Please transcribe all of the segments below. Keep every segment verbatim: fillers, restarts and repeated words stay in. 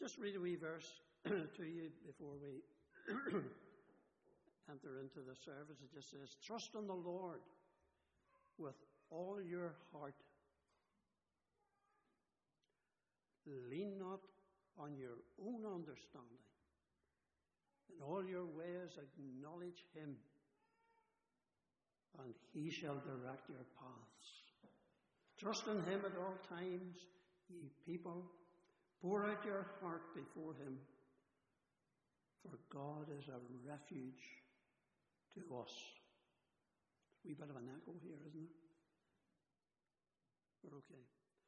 Just read a wee verse to you before we enter into the service. It just says, trust in the Lord with all your heart. Lean not on your own understanding. In all your ways acknowledge him, and he shall direct your paths. Trust in him at all times, ye people. Pour out your heart before him, for God is a refuge to us. There's a wee bit of an echo here, isn't there? We're okay.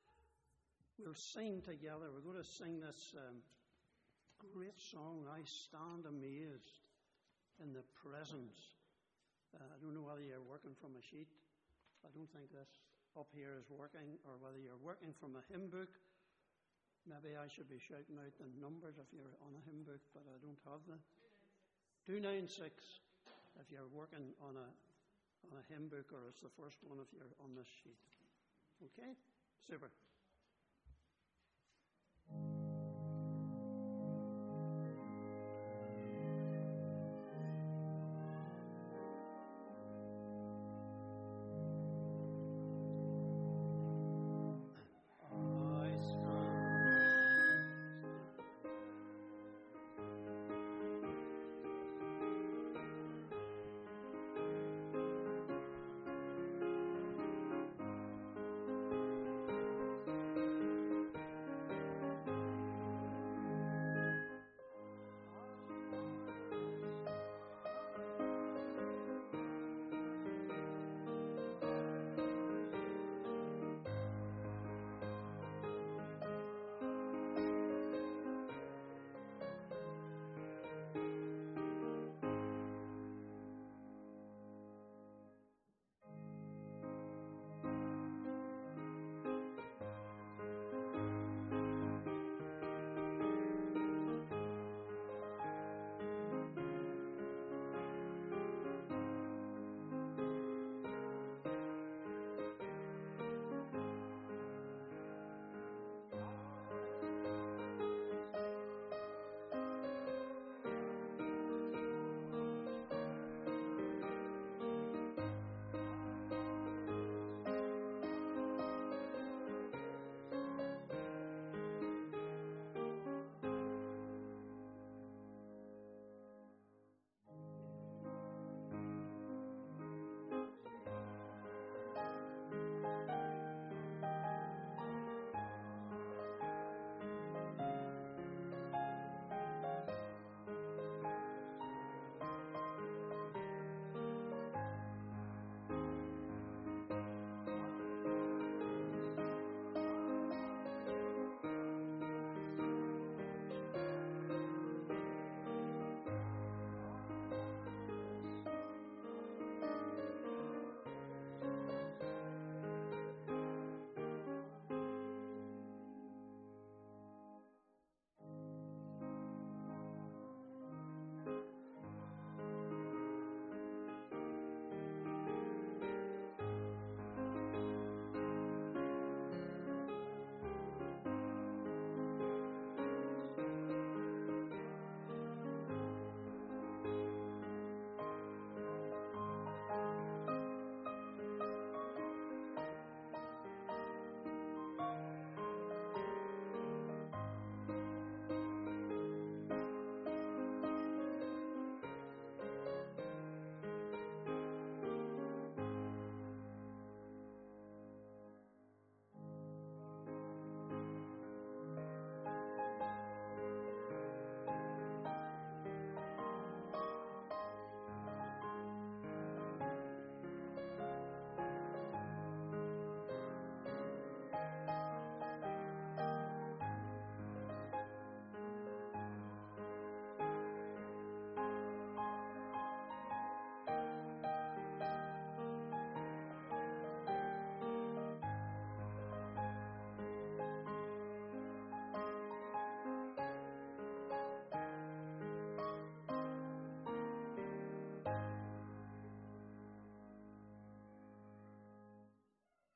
We'll sing together. We're going to sing this um, great song, I Stand Amazed in the Presence. Uh, I don't know whether you're working from a sheet. I don't think this up here is working, or whether you're working from a hymn book. Maybe I should be shouting out the numbers if you're on a hymn book, but I don't have them. two ninety-six if you're working on a on a hymn book, or it's the first one if you're on this sheet. Okay? Super.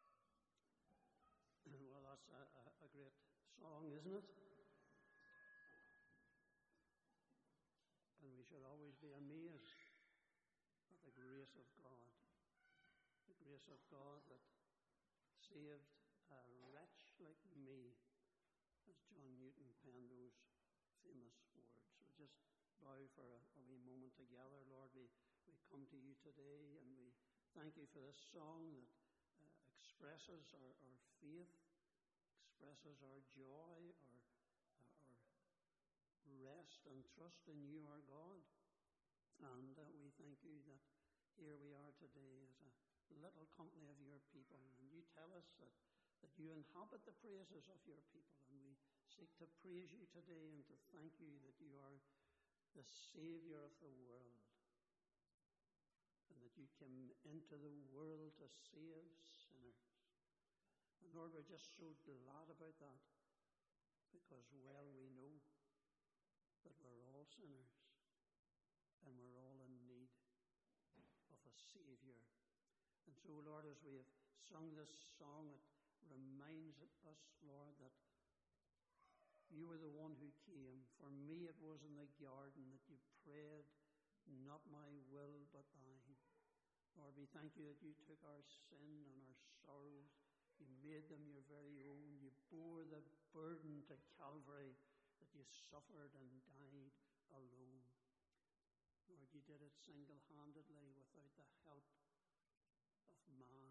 That's a, a great song, isn't it? should always be amazed at the grace of God. The grace of God that saved a wretch like me, as John Newton penned those famous words. So just bow for a, a wee moment together. Lord, we, we come to you today and we thank you for this song that uh, expresses our, our faith, expresses our joy, our, our rest and trust in you, our God. And uh, we thank you that here we are today as a little company of your people. And you tell us that, that you inhabit the praises of your people. And we seek to praise you today and to thank you that you are the Savior of the world. And that you came into the world to save sinners. And Lord, we're just so glad about that. Because well we know that we're all sinners. And we're all in need of a Savior. And so, Lord, as we have sung this song, it reminds us, Lord, that you were the one who came. For me it was in the garden that you prayed, not my will but thine. Lord, we thank you that you took our sin and our sorrows. You made them your very own. You bore the burden to Calvary, that you suffered and died alone. Lord, you did it single-handedly without the help of man.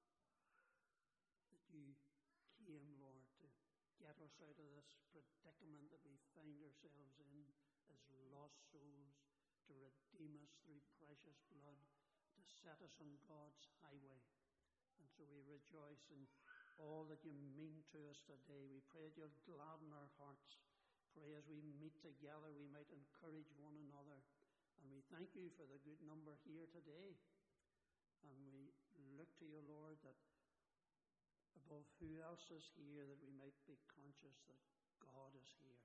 That you came, Lord, to get us out of this predicament that we find ourselves in as lost souls, to redeem us through precious blood, to set us on God's highway. And so we rejoice in all that you mean to us today. We pray that you'll gladden our hearts. Pray as we meet together we might encourage one another. And we thank you for the good number here today. And we look to you, Lord, that above who else is here, that we might be conscious that God is here.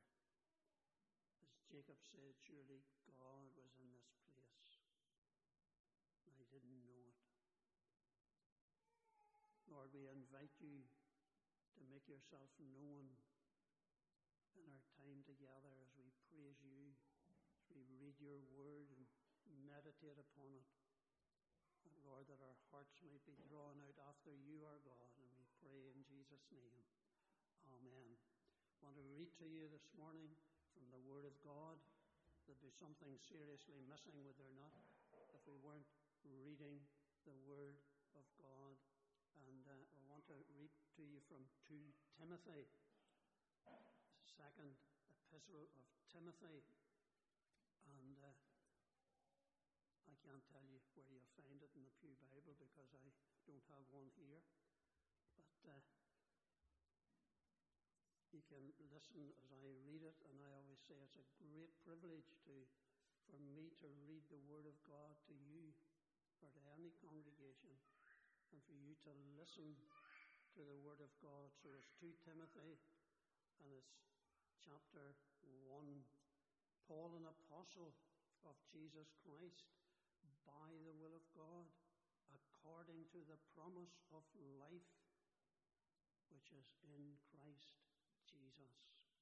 As Jacob said, surely God was in this place. And I didn't know it. Lord, we invite you to make yourself known in our time together as we praise you, as we read your word and meditate upon it. And Lord, that our hearts might be drawn out after you, our God, and we pray in Jesus' name. Amen. I want to read to you this morning from the Word of God. There'd be something seriously missing, would there not, if we weren't reading the Word of God. And uh, I want to read to you from Second Timothy, the second epistle of Timothy. And uh, I can't tell you where you'll find it in the Pew Bible because I don't have one here. But uh, you can listen as I read it, and I always say it's a great privilege to, for me to read the Word of God to you or to any congregation, and for you to listen to the Word of God. So it's Second Timothy, and it's chapter one. Paul, an apostle of Jesus Christ, by the will of God, according to the promise of life which is in Christ Jesus.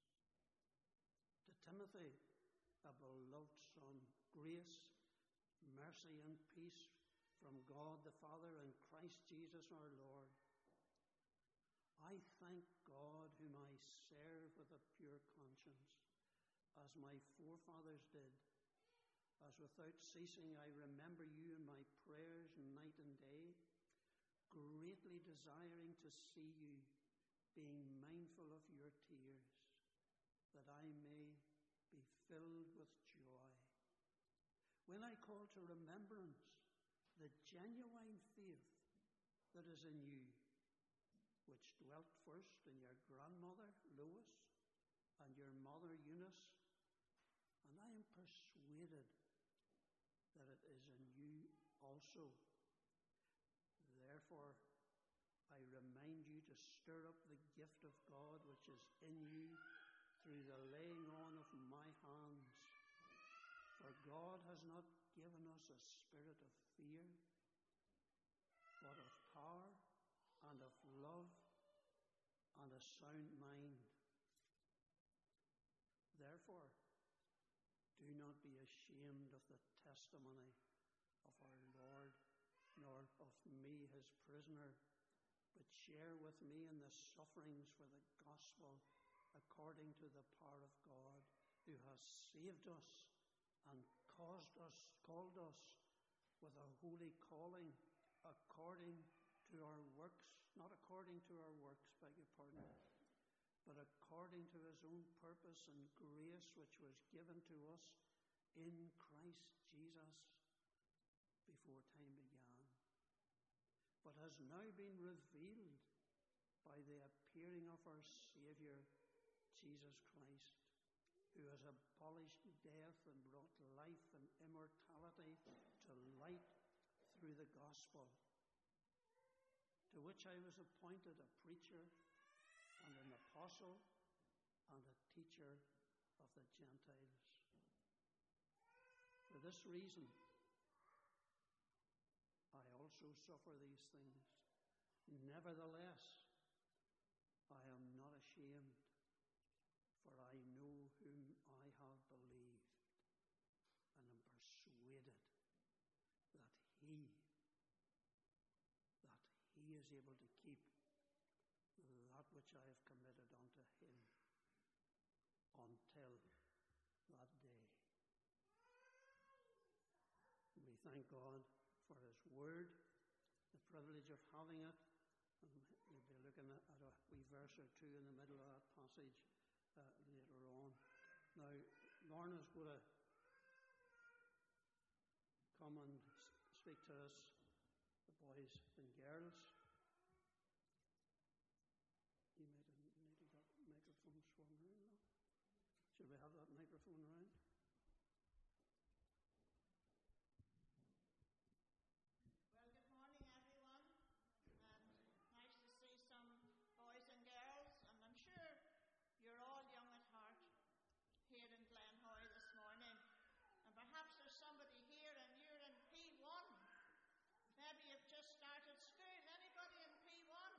To Timothy, a beloved son, grace, mercy, and peace from God the Father and Christ Jesus our Lord. I thank God whom I serve with a pure conscience, as my forefathers did, as without ceasing I remember you in my prayers night and day, greatly desiring to see you, being mindful of your tears, that I may be filled with joy. When I call to remembrance the genuine faith that is in you, which dwelt first in your grandmother Lois and your mother Eunice, and I am persuaded that it is in you also. Therefore, I remind you to stir up the gift of God which is in you through the laying on of my hands. For God has not given us a spirit of fear, but of power and of love and a sound mind. Therefore, do not be ashamed of the testimony of our Lord, nor of me, his prisoner, but share with me in the sufferings for the gospel, according to the power of God, who has saved us and caused us, called us with a holy calling, according to our works, not according to our works, beg your pardon, but according to his own purpose and grace, which was given to us in Christ Jesus before time began, but has now been revealed by the appearing of our Saviour, Jesus Christ, who has abolished death and brought life and immortality to light through the gospel, to which I was appointed a preacher and an apostle and a teacher of the Gentiles. For this reason, I also suffer these things. Nevertheless, I am not ashamed, for I know whom I have believed, and am persuaded that he, that he is able to keep that which I have committed unto him until that day. We thank God for his word, the privilege of having it, and we'll be looking at a wee verse or two in the middle of that passage uh, later on. Now, Lorna's going to come and speak to us, the boys and girls. You might have needed that microphone swung around now. Should we have that microphone around? Well, good morning, everyone. And nice to see some boys and girls. And I'm sure you're all young at heart here in Glenhoy this morning. And perhaps there's somebody here and you're in P one. Maybe you've just started school. Anybody in P one?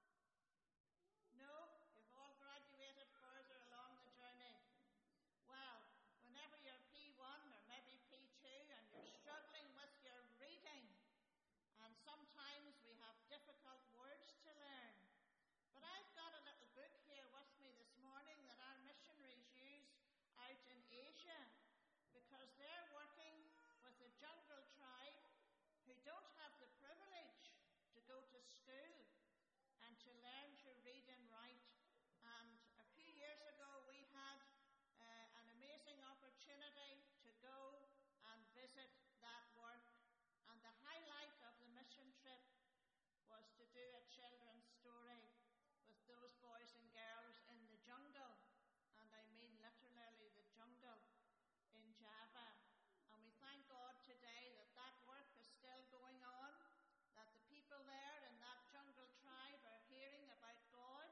No? You've all graduated further along the journey. Well, whenever you're P one or maybe P two and you're struggling with your reading, and sometimes we have difficult words to learn. But I've got a little book here with me this morning that our missionaries use out in Asia, because they're working with the Jungle tribe who don't have the privilege to go to school and to learn to read and write. And a few years ago we had uh, an amazing opportunity to go and visit that work. And the highlight of the mission trip was to do a children's story with those boys and girls in the jungle, and I mean literally the jungle in Java. And we thank God today that that work is still going on, that the people there in that jungle tribe are hearing about God.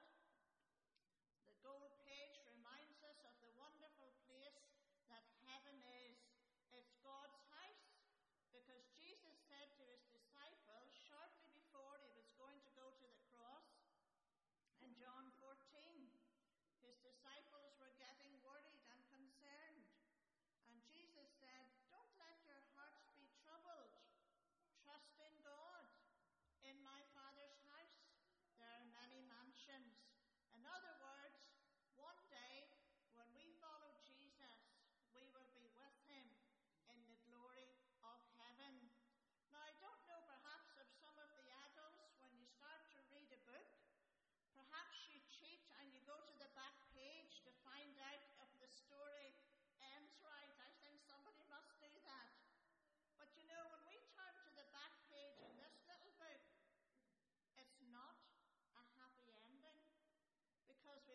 The gold page reminds us of the wonderful place that heaven is. It's God's house, because Jesus said to his disciples shortly before he was going to go to the cross in John fourteen, his disciples were getting worried and concerned. And Jesus said, "Don't let your hearts be troubled. Trust in God. In my Father's house there are many mansions." In other words, one day when we follow Jesus, we will be with him in the glory of heaven. Now, I don't know perhaps of some of the adults, when you start to read a book, perhaps you cheat and you go to the back page to find out if the story ends right. I think somebody must do that. But you know, when we turn to the back page in this little book, it's not a happy ending, because we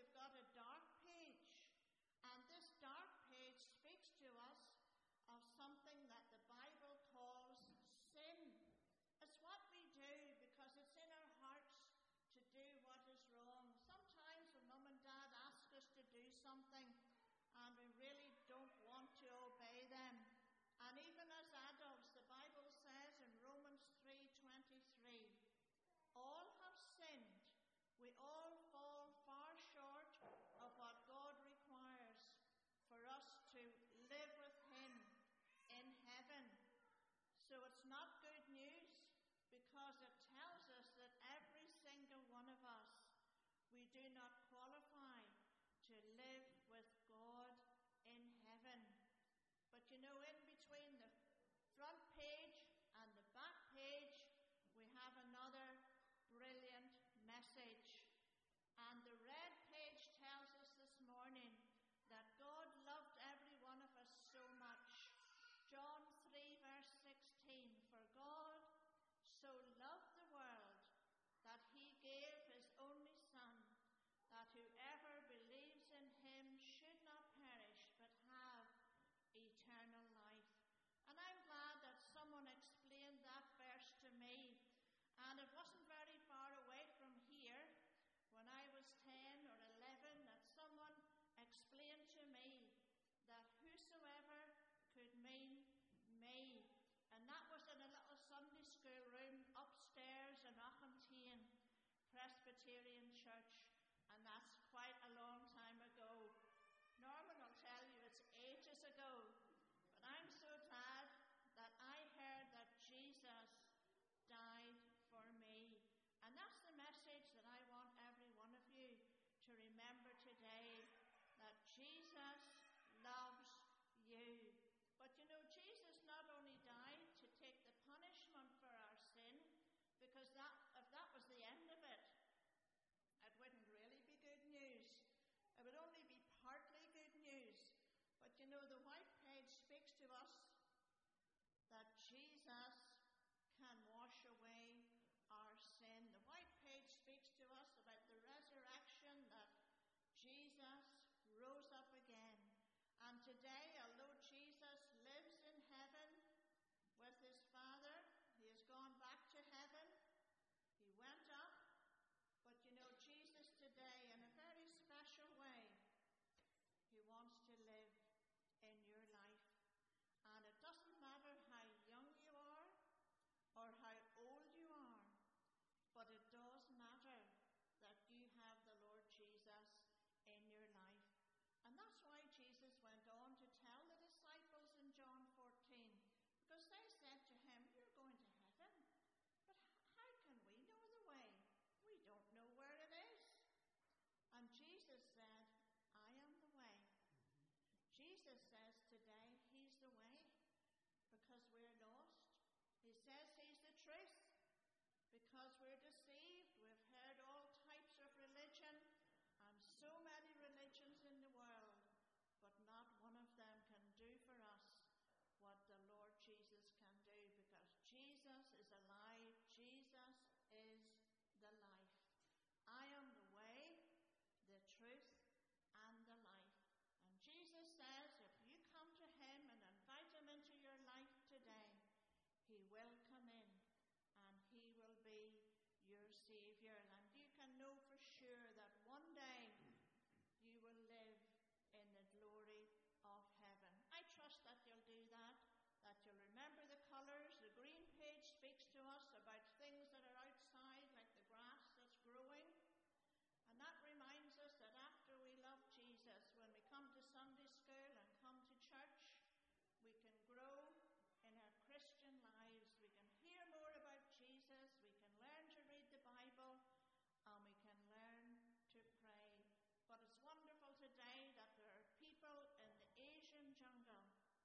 Presbyterian Church, and that's quite a long time ago. Norman will tell you it's ages ago, but I'm so glad that I heard that Jesus died for me. And that's the message that I want every one of you to remember today, that Jesus loves you. But you know, Jesus not only died to take the punishment for our sin, because that, if that was the end of it, it wouldn't really be good news. It would only be partly good news. But you know, the white page speaks to us that Jesus can wash away our sin. The white page speaks to us about the resurrection, that Jesus rose up again. And today, although Jesus lives in heaven with his Father, he has gone back to heaven. He went up. But you know, Jesus today, in a very special way, he wants to live in your life. And it doesn't matter how young you are or how old you are, but it does matter that you have the Lord Jesus in your life. And that's why Jesus went on to tell the disciples in John fourteen, because they said to him, "You're going to heaven, but how can we know the way? We don't know where it is." And Jesus said, "I am the way." Jesus says today he's the way because we're lost. He says he's the truth because we're deceived. We've heard all types of religion and so many religions in the world, but not one of them can do for us what the Lord Jesus can do, because Jesus is alive. Jesus is the life. I am the way, the truth, and the life. And Jesus says if you come to him and invite him into your life today, he will come in and he will be your Savior. And you can know for sure that one day you will live in the glory of heaven. I trust that you'll do that, that you'll remember the colours. The green page speaks to us about things that are outside, like the grass that's growing. And that reminds us that after we love Jesus, when we come to Sunday school and come to church, we can grow in our Christian lives. We can hear more about Jesus, we can learn to read the Bible, and we can learn to pray. But it's wonderful today that there are people in the Asian jungle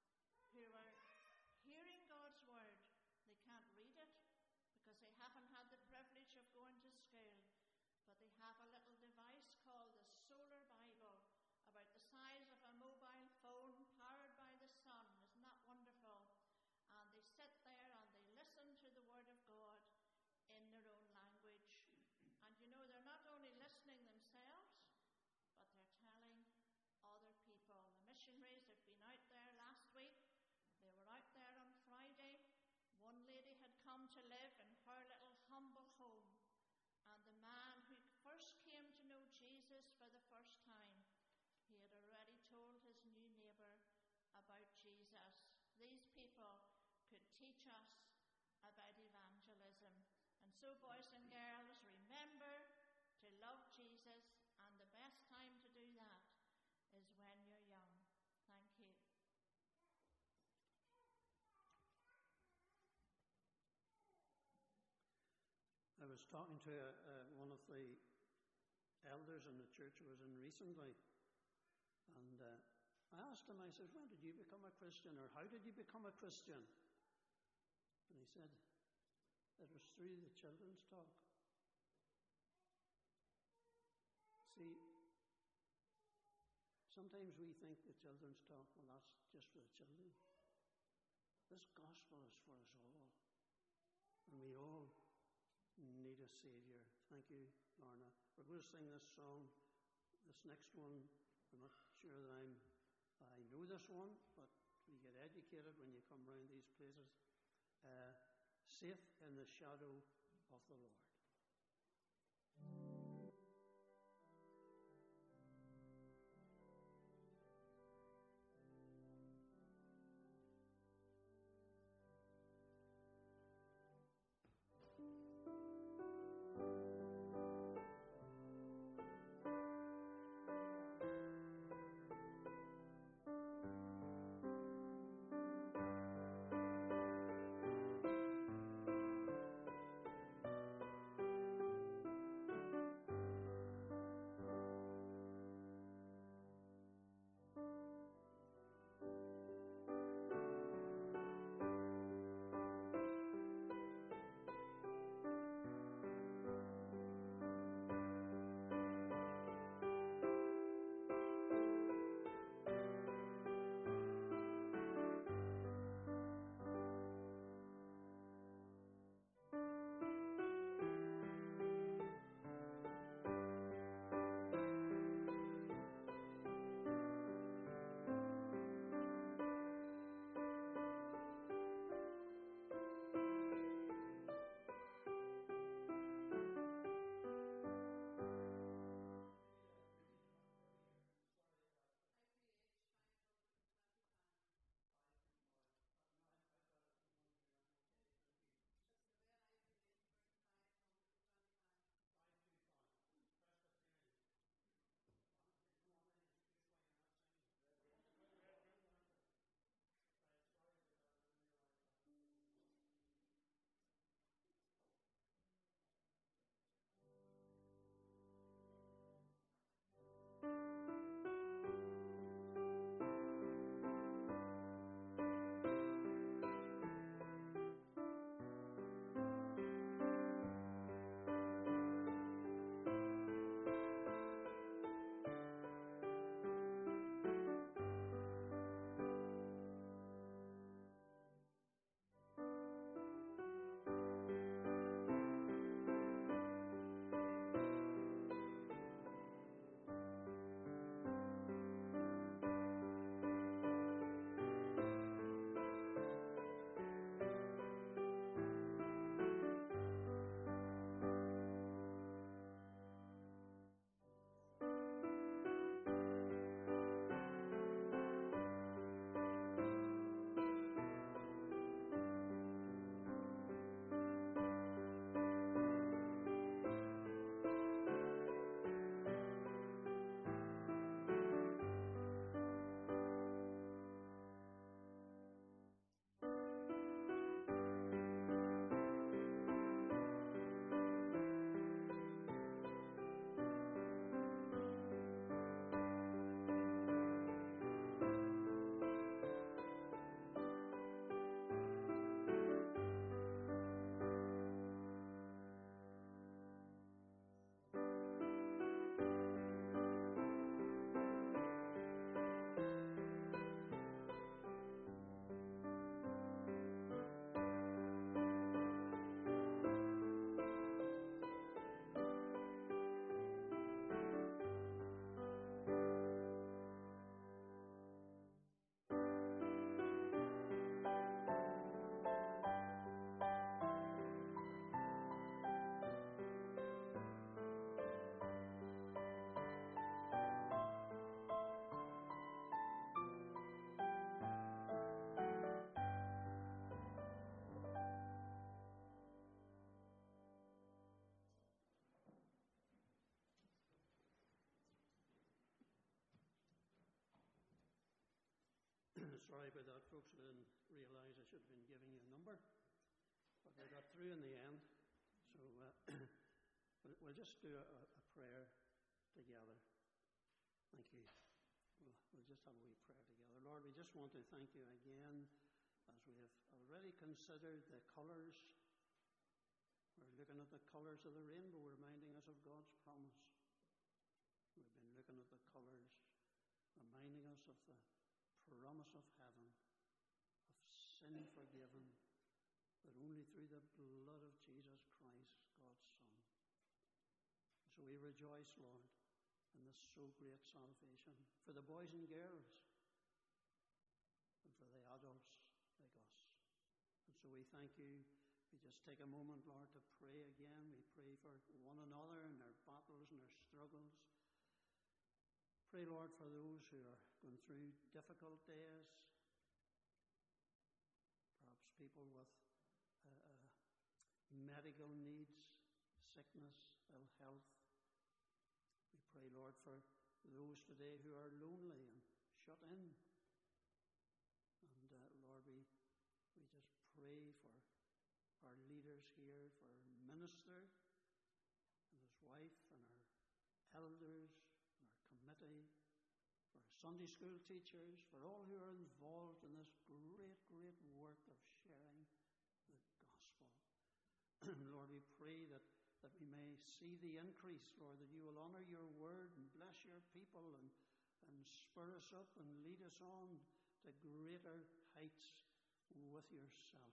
who are hearing God's word. They can't read it because they haven't had the privilege of going to school, but they have a little device called the Solar Bible, about the size of a mobile phone, powered by the sun. Isn't that wonderful? And they sit there and they listen to the Word of God in their own language. And you know, they're not only listening themselves, but they're telling other people. The missionaries have been out there last week. They were out there on Friday. One lady had come to live in her little humble home. And the man who first came to know Jesus for the first time, he had already told his new neighbour about Jesus. These people could teach us about evangelism. And so, boys and girls, remember to love Jesus, and the best time to do that is when you're young. Thank you. I was talking to uh, uh, one of the elders in the church I was in recently, and uh, I asked him, I said, "When did you become a Christian, or how did you become a Christian?" And he said, "It was through the children's talk." See, sometimes we think the children's talk, well, that's just for the children. This gospel is for us all, and we all need a Saviour. Thank you, Lorna. We're going to sing this song. This next one, I'm not sure that I'm, I know this one, but you get educated when you come around these places. Uh, Safe in the Shadow of the Lord. Sorry about that, folks. I didn't realise I should have been giving you a number. But I got through in the end. So uh, we'll, we'll just do a, a prayer together. Thank you. We'll, we'll just have a wee prayer together. Lord, we just want to thank you again as we have already considered the colours. We're looking at the colours of the rainbow, reminding us of God's promise. We've been looking at the colours, reminding us of the promise of heaven, of sin forgiven, but only through the blood of Jesus Christ, God's Son. So we rejoice, Lord, in this so great salvation for the boys and girls and for the adults like us. And so we thank you. We just take a moment, Lord, to pray again. We pray for one another and their battles and their struggles. Pray, Lord, for those who are going through difficult days, perhaps people with uh, uh, medical needs, sickness, ill health. We pray, Lord, for those today who are lonely and shut in. And uh, Lord, we, we just pray for our leaders here, for our minister and his wife and our elders, committee, for Sunday school teachers, for all who are involved in this great, great work of sharing the gospel. Lord, we pray that, that we may see the increase, Lord, that you will honour your word and bless your people and, and spur us up and lead us on to greater heights with yourself.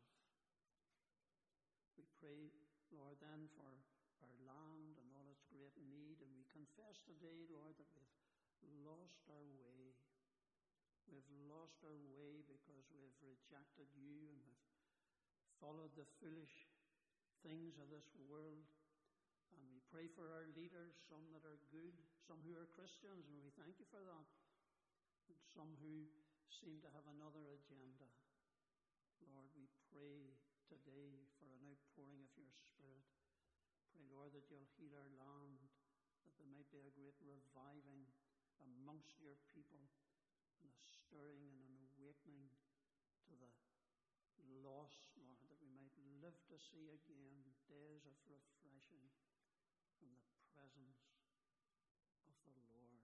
We pray, Lord, then for our land and all its great need, and we confess today, Lord, that we've lost our way. We've lost our way because we've rejected you and we've followed the foolish things of this world. And we pray for our leaders, some that are good, some who are Christians, and we thank you for that, and some who seem to have another agenda. Lord, we pray today for an outpouring of your Spirit. Pray, Lord, that you'll heal our land, that there might be a great reviving amongst your people, and a stirring and an awakening to the lost, Lord, that we might live to see again days of refreshing from the presence of the Lord.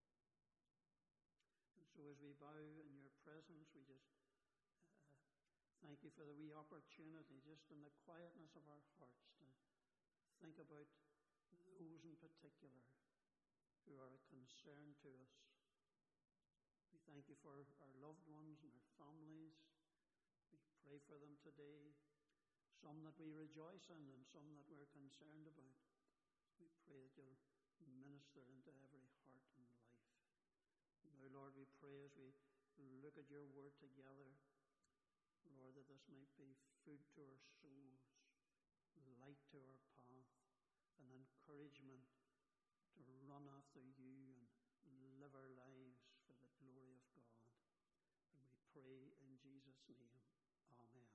And so as we bow in your presence, we just uh, thank you for the wee opportunity, just in the quietness of our hearts, to think about those in particular who are a concern to us. We thank you for our loved ones and our families. We pray for them today, some that we rejoice in and some that we're concerned about. We pray that you'll minister into every heart and life. Now, Lord, we pray as we look at your word together, Lord, that this might be food to our souls, light to our path, and encouragement to run after you and live our lives for the glory of God. And we pray in Jesus' name. Amen.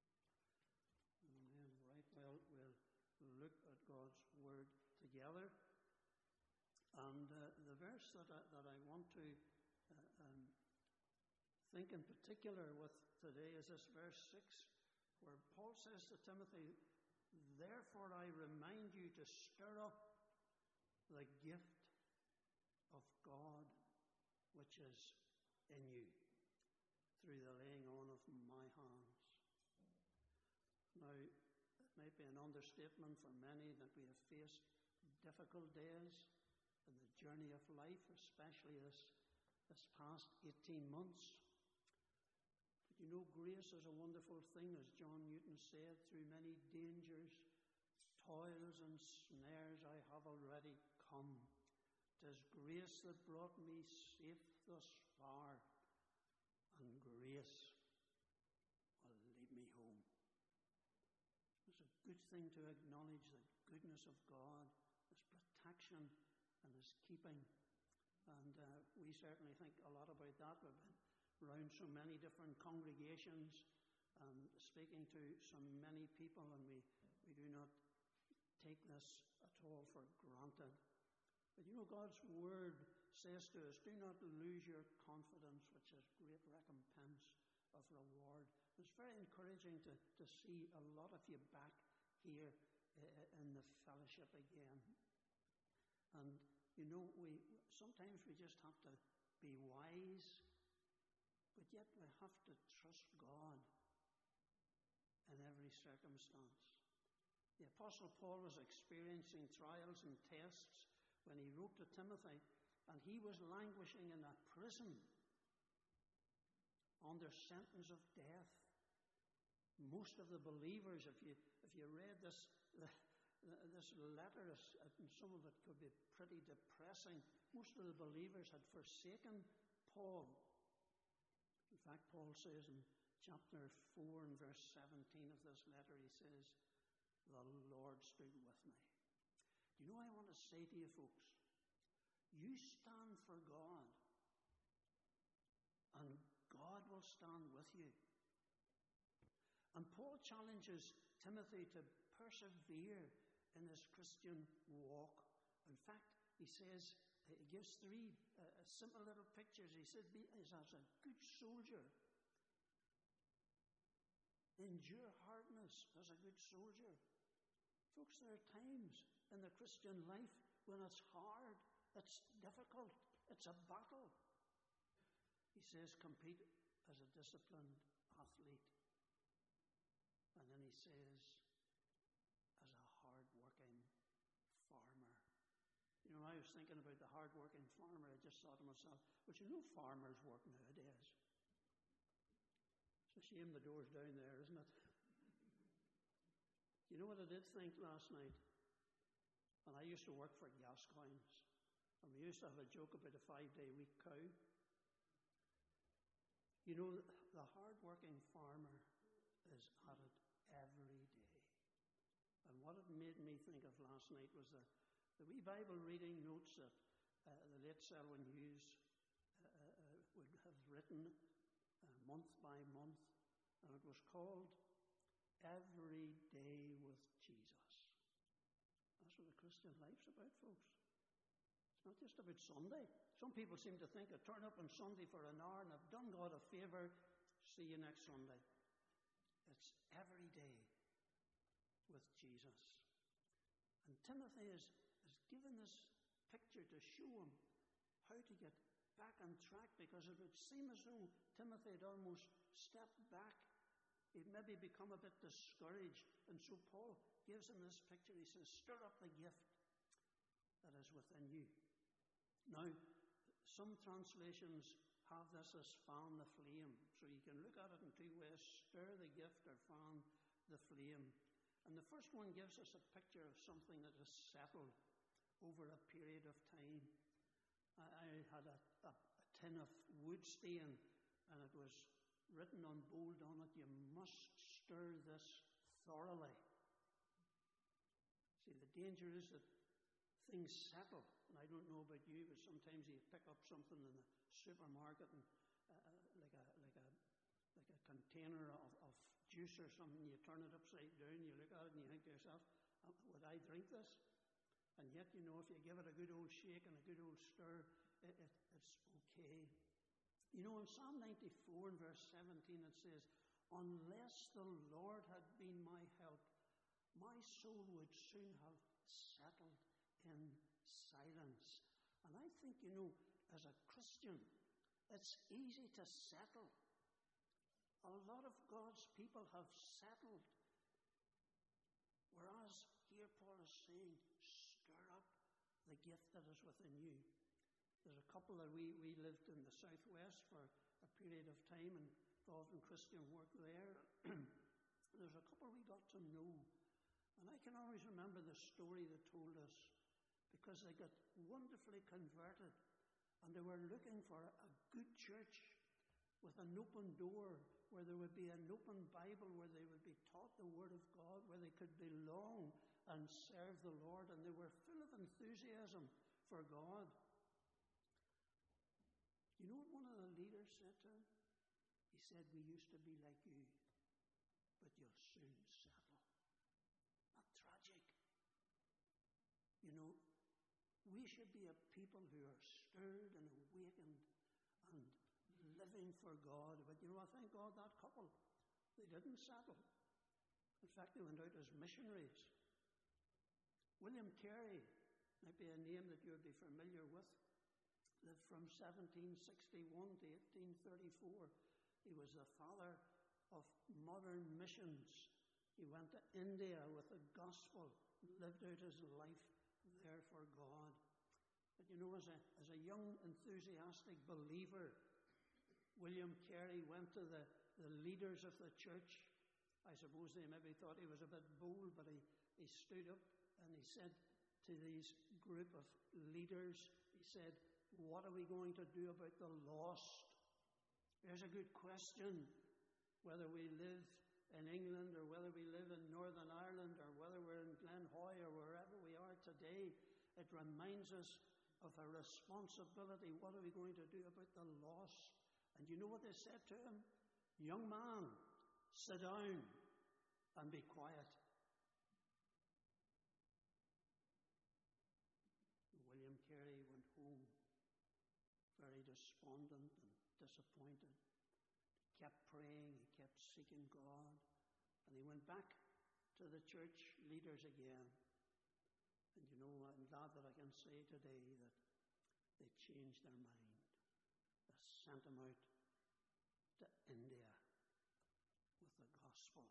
Amen. Right, well, we'll look at God's word together. And uh, the verse that I, that I want to uh, um, think in particular with today is this verse six, where Paul says to Timothy, "Therefore I remind you to stir up the gift of God which is in you through the laying on of my hands." Now, it might be an understatement for many that we have faced difficult days in the journey of life, especially this, this past eighteen months. But you know, grace is a wonderful thing, as John Newton said. Through many dangers, toils and snares I have already come. 'Tis grace that brought me safe thus far, and grace will lead me home. It's a good thing to acknowledge the goodness of God, His protection and His keeping. And uh, we certainly think a lot about that. We've been around so many different congregations and speaking to so many people, and we, we do not take this at all for granted. But you know, God's word says to us, do not lose your confidence, which has great recompense. of reward. It's very encouraging to, to see a lot of you back here uh, in the fellowship again. And, you know, we sometimes we just have to be wise, but yet we have to trust God in every circumstance. The Apostle Paul was experiencing trials and tests when he wrote to Timothy, and he was languishing in a prison under sentence of death. Most of the believers, if you if you read this this letter, and some of it could be pretty depressing, most of the believers had forsaken Paul. In fact, Paul says in chapter four and verse seventeen of this letter, he says, "The Lord stood with me." Do you know what I want to say to you, folks? You stand for God, and God will stand with you. And Paul challenges Timothy to persevere in his Christian walk. In fact, he says, he gives three uh, simple little pictures. He said, be as a good soldier. Endure hardness as a good soldier. Folks, there are times in the Christian life when it's hard, it's difficult, it's a battle. He says, compete as a disciplined athlete. And then he says, as a hard-working farmer. You know, I was thinking about the hard-working farmer. I just thought to myself, but you know farmers work nowadays. It's a shame the door's down there, isn't it? You know what I did think last night? And I used to work for Gascoignes. And we used to have a joke about a five-day week cow. You know, the hard-working farmer is at it every day. And what it made me think of last night was the, the wee Bible reading notes that uh, the late Selwyn Hughes uh, uh, would have written uh, month by month. And it was called Every Day with Jesus. That's what the Christian life's about, folks. It's not just about Sunday. Some people seem to think I turn up on Sunday for an hour and I've done God a favour, see you next Sunday. It's every day with Jesus. And Timothy is, is given this picture to show him how to get back on track, because it would seem as though Timothy had almost stepped back. He'd maybe become a bit discouraged. And so Paul gives him this picture. He says, stir up the gift that is within you. Now, some translations have this as fan the flame. So you can look at it in two ways: stir the gift or fan the flame. And the first one gives us a picture of something that has settled over a period of time. I, I had a, a, a tin of wood stain, and it was written on bold on it, you must stir this thoroughly. See, the danger is that things settle. And I don't know about you, but sometimes you pick up something in the supermarket, and uh, like a like a like a container of, of juice or something, you turn it upside down, you look at it and you think to yourself, would I drink this? And yet, you know, if you give it a good old shake and a good old stir, it, it, it's okay. You know, in Psalm ninety-four and verse seventeen it says, unless the Lord had been my help, my soul would soon have settled in silence. And I think, you know, as a Christian, it's easy to settle. A lot of God's people have settled. Whereas here Paul is saying, stir up the gift that is within you. There's a couple that we, we lived in the southwest for a period of time and involved in Christian work there. There's a couple we got to know. And I can always remember the story they told us, because they got wonderfully converted. And they were looking for a good church with an open door, where there would be an open Bible, where they would be taught the Word of God, where they could belong and serve the Lord. And they were full of enthusiasm for God. You know what one of the leaders said to him? He said, we used to be like you, but you'll soon settle. Not tragic. You know, we should be a people who are stirred and awakened and living for God. But you know, I thank God that couple, they didn't settle. In fact, they went out as missionaries. William Carey might be a name that you would be familiar with. Lived from seventeen sixty-one to eighteen thirty-four. He was the father of modern missions. He went to India with the gospel, lived out his life there for God. But you know, as a, as a young, enthusiastic believer, William Carey went to the, the leaders of the church. I suppose they maybe thought he was a bit bold, but he, he stood up and he said to these group of leaders, he said, "What are we going to do about the lost?" There's a good question, whether we live in England or whether we live in Northern Ireland or whether we're in Glenhoy or wherever we are today. It reminds us of a responsibility. What are we going to do about the lost? And you know what they said to him? "Young man, sit down and be quiet." William Carey went home very despondent and disappointed. He kept praying, he kept seeking God, and he went back to the church leaders again. And you know, I'm glad that I can say today that they changed their mind. They sent him out to India with the gospel.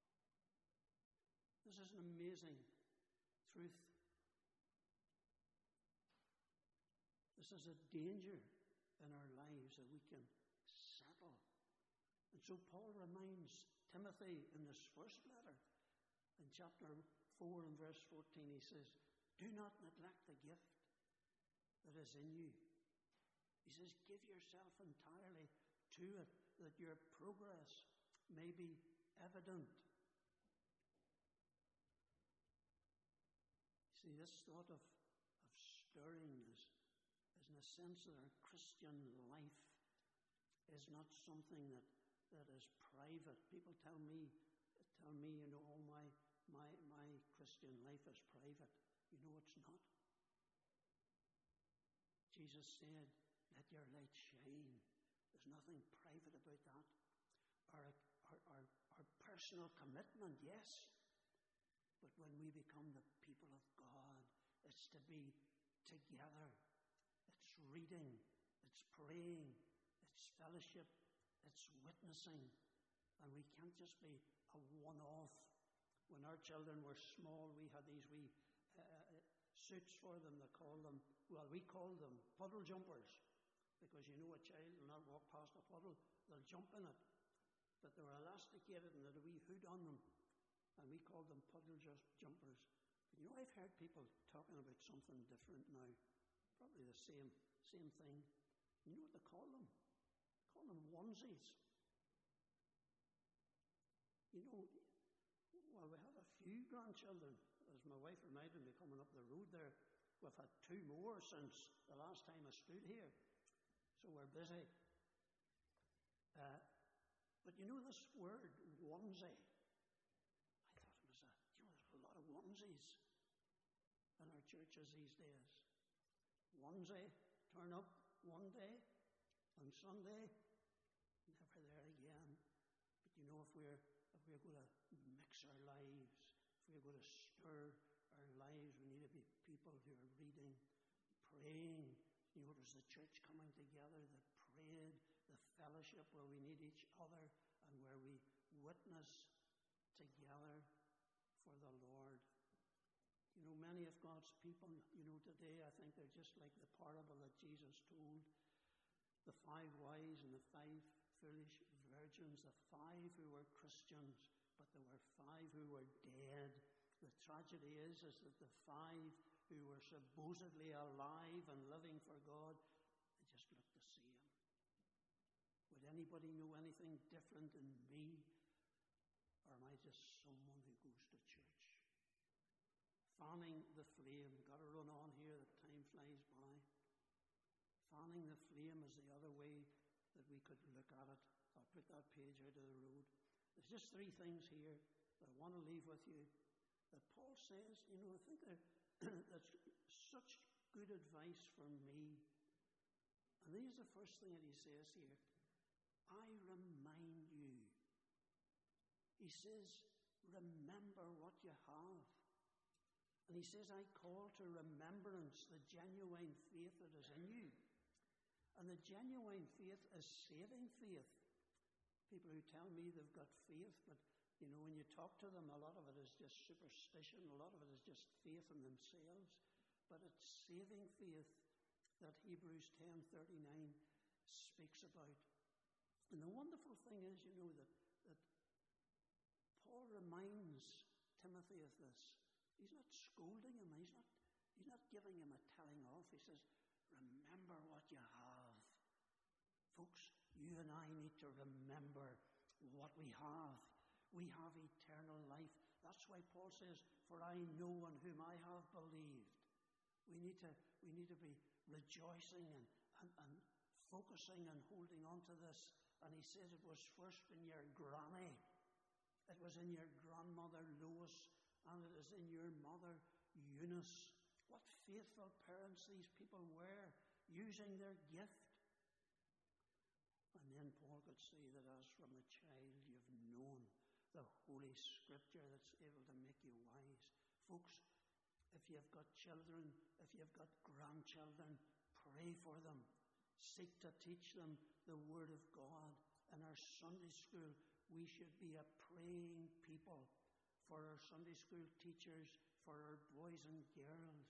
This is an amazing truth. This is a danger in our lives that we can settle. And so Paul reminds Timothy in this first letter, in chapter four and verse fourteen, he says, "Do not neglect the gift that is in you." He says, "Give yourself entirely to it, that your progress may be evident." See, this thought of, of stirring is, is in a sense that our Christian life is not something that, that is private. People tell me, tell me, you know, all my, my, my Christian life is private. You know it's not. Jesus said, "Let your light shine." There's nothing private about that. Our, our, our, our personal commitment, yes. But when we become the people of God, it's to be together. It's reading, it's praying, it's fellowship, it's witnessing. And we can't just be a one-off. When our children were small, we had these wee uh, suits for them. They call them, well, we call them puddle jumpers. Because you know a child will not walk past a puddle, they'll jump in it. But they were elasticated and had a wee hood on them. And we called them puddle just jumpers. But you know, I've heard people talking about something different now. Probably the same same thing. You know what they call them? They call them onesies. You know, well, we have a few grandchildren. As my wife reminded me coming up the road there, we've had two more since the last time I stood here. So we're busy. Uh, but you know this word, onesie? I thought it was a, you know, there's a lot of onesies in our churches these days. Onesie, turn up one day, on Sunday, never there again. But you know, if we're if we're going to mix our lives, if we're going to stir our lives, we need to be people who are reading, praying. You know, there's the church coming together that prayed, the fellowship where we need each other and where we witness together for the Lord. You know, many of God's people, you know, today I think they're just like the parable that Jesus told. The five wise and the five foolish virgins, the five who were Christians, but there were five who were dead. The tragedy is, is that the five who were supposedly alive and living for God, they just look the same. Would anybody know anything different in me? Or am I just someone who goes to church? Fanning the flame. Got to run on here, the time flies by. Fanning the flame is the other way that we could look at it. I'll put that page out of the road. There's just three things here that I want to leave with you. That Paul says, you know, I think that that's such good advice for me. And here's the first thing that he says here. I remind you. He says, remember what you have. And he says, I call to remembrance the genuine faith that is in you. And the genuine faith is saving faith. People who tell me they've got faith, but you know, when you talk to them, a lot of it is just superstition, a lot of it is just faith in themselves. But it's saving faith that Hebrews ten thirty-nine speaks about. And the wonderful thing is, you know, that, that Paul reminds Timothy of this. He's not scolding him, he's not, he's not giving him a telling off. He says, remember what you have. Folks, you and I need to remember what we have. We have eternal life. That's why Paul says, for I know in whom I have believed. We need to, we need to be rejoicing and, and, and focusing and holding on to this. And he says it was first in your granny. It was in your grandmother Lois, and it is in your mother Eunice. What faithful parents these people were, using their gift. And then Paul could see that as from a child you've known the Holy Scripture that's able to make you wise. Folks, if you've got children, if you've got grandchildren, pray for them. Seek to teach them the Word of God. In our Sunday school, we should be a praying people for our Sunday school teachers, for our boys and girls.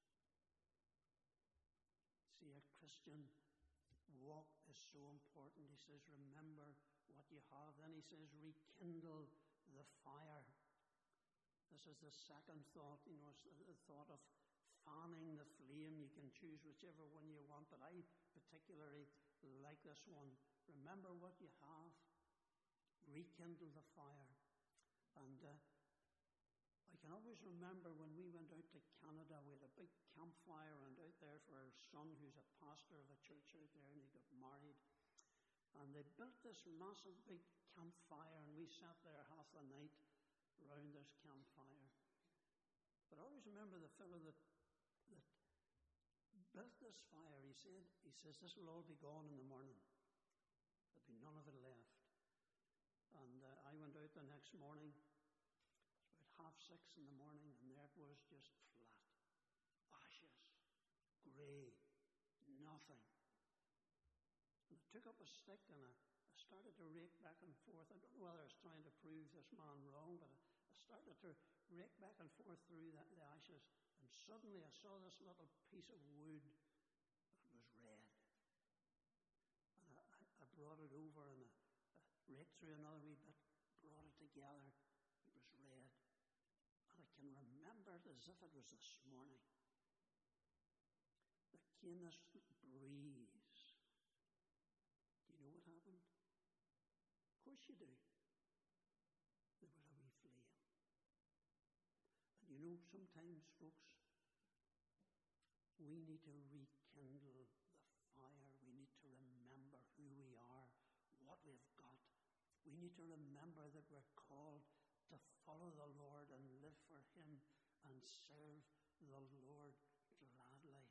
See, a Christian walk is so important. He says, remember what you have. Then he says, rekindle the fire. This is the second thought, you know, it's the thought of fanning the flame. You can choose whichever one you want, but I particularly like this one. Remember what you have. Rekindle the fire. And uh, I can always remember when we went out to Canada, we had a big campfire and out there for our son, who's a pastor of a church out there, and he got married. And they built this massive big campfire, and we sat there half the night around this campfire. But I always remember the fellow that, that built this fire. He said, he says, this will all be gone in the morning. There'll be none of it left. And uh, I went out the next morning. It was about half six in the morning, and there it was, just flat. Ashes. Grey. Nothing. And I took up a stick and I, I started to rake back and forth. I don't know whether I was trying to prove this man wrong, but I, I started to rake back and forth through the, the ashes. And suddenly I saw this little piece of wood. It was red. And I, I, I brought it over and I, I raked through another wee bit, brought it together. It was red. And I can remember it as if it was this morning. There came this breeze. Do you know what happened? Of course you do. There was a wee flame. And you know, sometimes, folks, we need to rekindle the fire. We need to remember who we are, what we've got. We need to remember that we're called to follow the Lord and live for Him and serve the Lord gladly.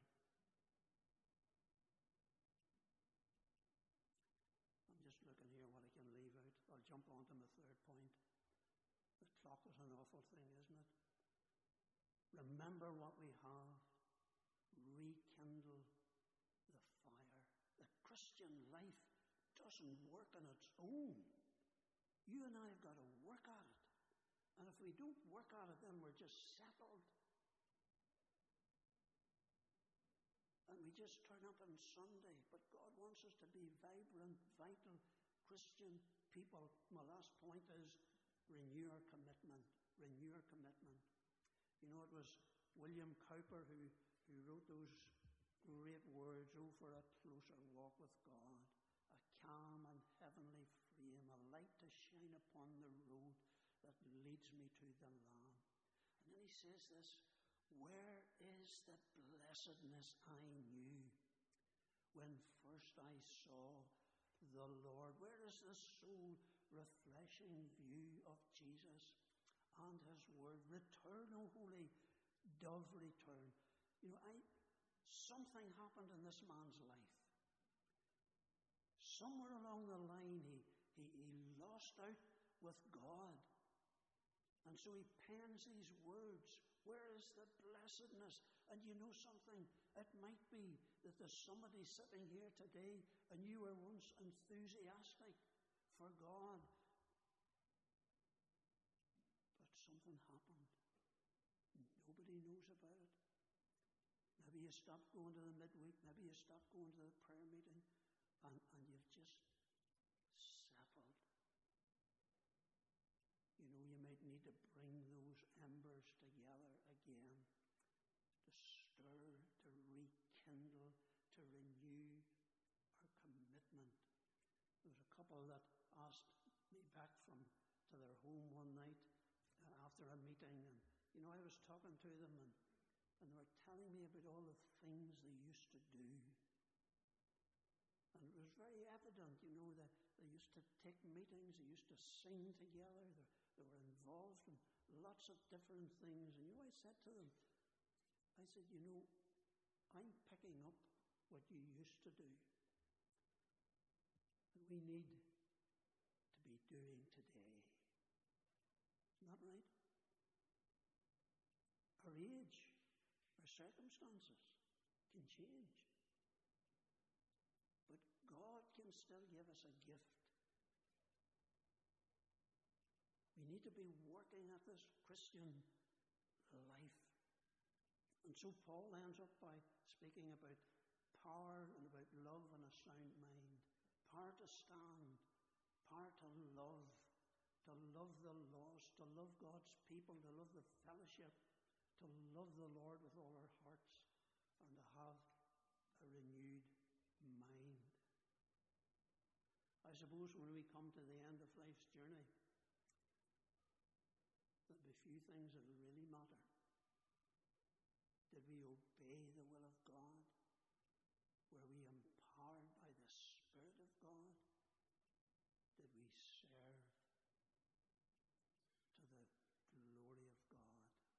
I'm just looking here what I can leave out. I'll jump on to my third point. The clock is an awful thing, isn't it? Remember what we have. Rekindle the fire. The Christian life doesn't work on its own. You and I have got to work at it. And if we don't work at it, then we're just settled. And we just turn up on Sunday. But God wants us to be vibrant, vital Christian people. My last point is renew our commitment. Renew our commitment. You know, it was William Cowper who, who wrote those great words, "Oh, for a closer walk with God, a calm and heavenly frame, a light to shine upon the road that leads me to the Lamb." And then he says this, "Where is the blessedness I knew when first I saw the Lord? Where is the soul-refreshing view of Jesus and His Word? Return, O Holy Dove, return." You know, I something happened in this man's life. somewhere along the line he, he, he lost out with God. And so he pens these words. Where is the blessedness? And you know something? It might be that there's somebody sitting here today and you were once enthusiastic for God. But something happened. Nobody knows about it. Maybe you stopped going to the midweek. Maybe you stopped going to the prayer meeting. And, and you've just settled. You know, you might need to bring those embers together again. To stir, to rekindle, to renew our commitment. There was a couple that asked me back from to their home one night uh, after a meeting. And, you know, I was talking to them and, and they were telling me about all the things they used to do. And it was very evident, you know, that they used to take meetings, they used to sing together, they, they were involved in lots of different things. And you know, I said to them, I said, you know, I'm picking up what you used to do. And we need to be doing today. Isn't that right? Our age, our circumstances can change. But God can still give us a gift. We need to be working at this Christian life. And so Paul ends up by speaking about power and about love and a sound mind. Power to stand, power to love, to love the lost, to love God's people, to love the fellowship, to love the Lord with all our hearts, and to have a renewed mind. I suppose when we come to the end of life's journey, there'll be few things that will really matter. Did we obey the will of God? Were we empowered by the Spirit of God? Did we serve to the glory of God?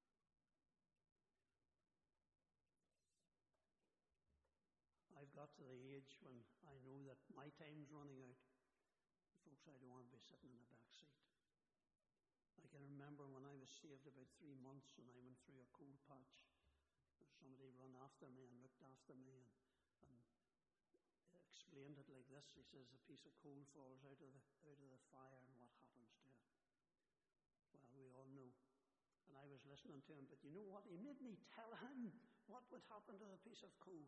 I've got to the age when I know that my time's running out. Folks, I don't want to be sitting in the back seat. I can remember when I was saved about three months and I went through a cold patch. Somebody run after me and looked after me and, and explained it like this. He says, a piece of coal falls out of the out of the fire and what happens to it? Well, we all know. And I was listening to him, but you know what? He made me tell him what would happen to the piece of coal.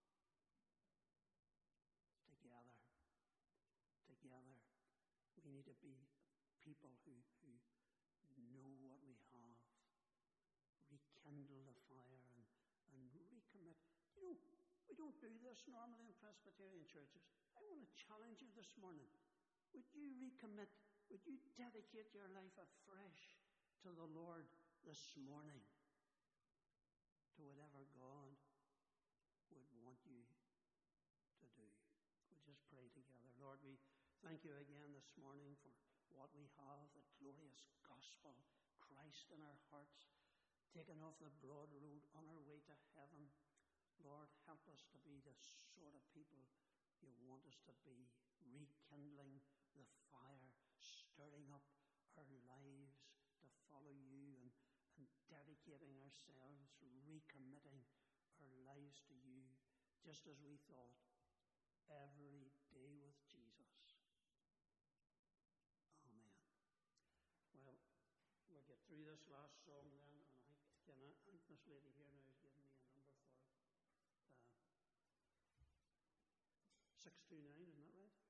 Together. Together. We need to be people who, who know what we have. Rekindle the fire and, and recommit. You know, we don't do this normally in Presbyterian churches. I want to challenge you this morning. Would you recommit? Would you dedicate your life afresh to the Lord this morning? To whatever God would want you to do. We'll just pray together. Lord, we thank you again this morning for what we have, the glorious gospel, Christ in our hearts, taken off the broad road on our way to heaven. Lord, help us to be the sort of people you want us to be, rekindling the fire, stirring up our lives to follow you and, and dedicating ourselves, recommitting our lives to you, just as we thought, every day with Jesus. Amen. Well, we'll get through this last song then, and I can I think this lady here now is giving me a number for it. Uh, six two nine, isn't that right?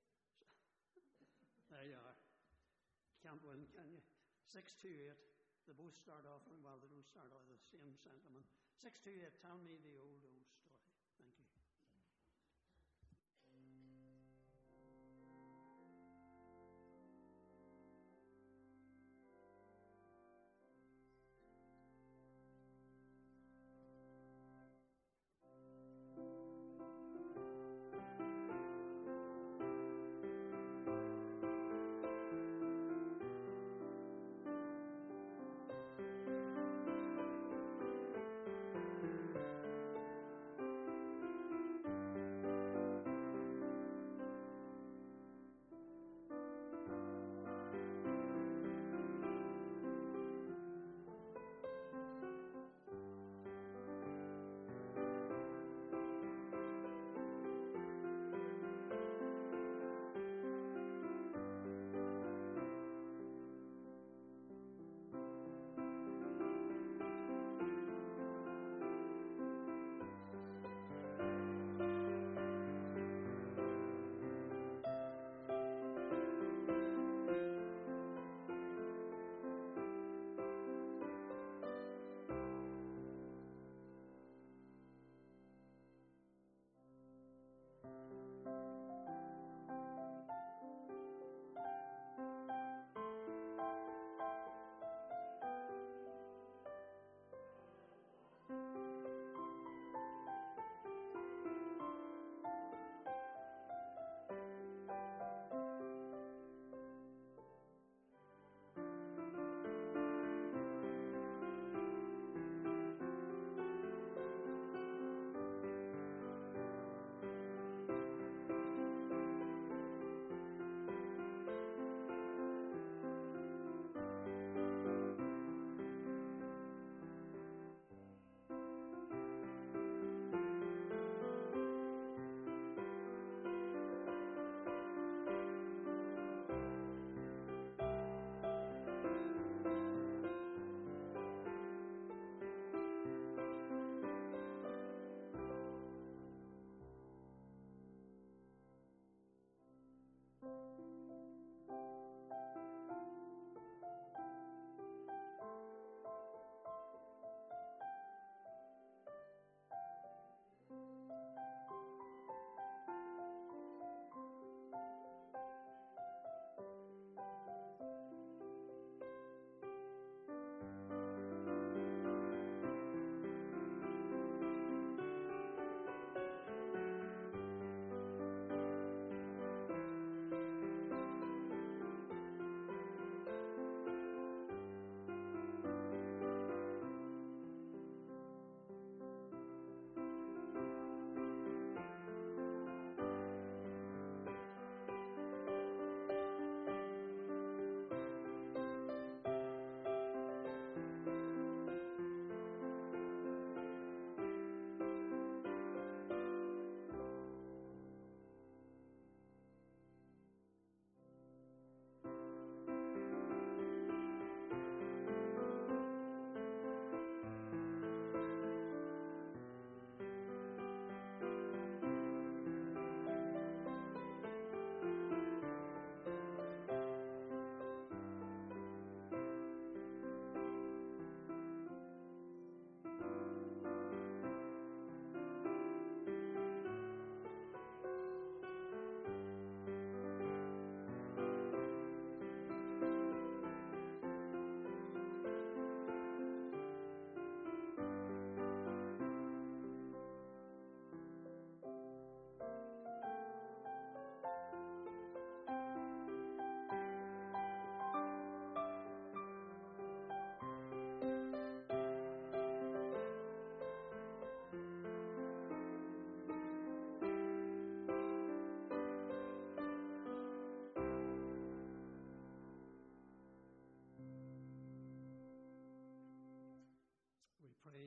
There you are. Can't win, can you? six two eight. They both start off, well, they don't start off with the same sentiment. six two eight, tell me the old, old story. Thank you.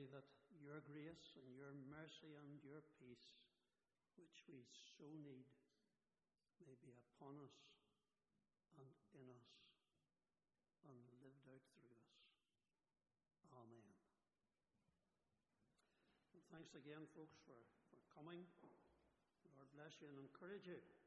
pray that your grace and your mercy and your peace, which we so need, may be upon us and in us and lived out through us. Amen. Well, thanks again, folks, for, for coming. Lord bless you and encourage you.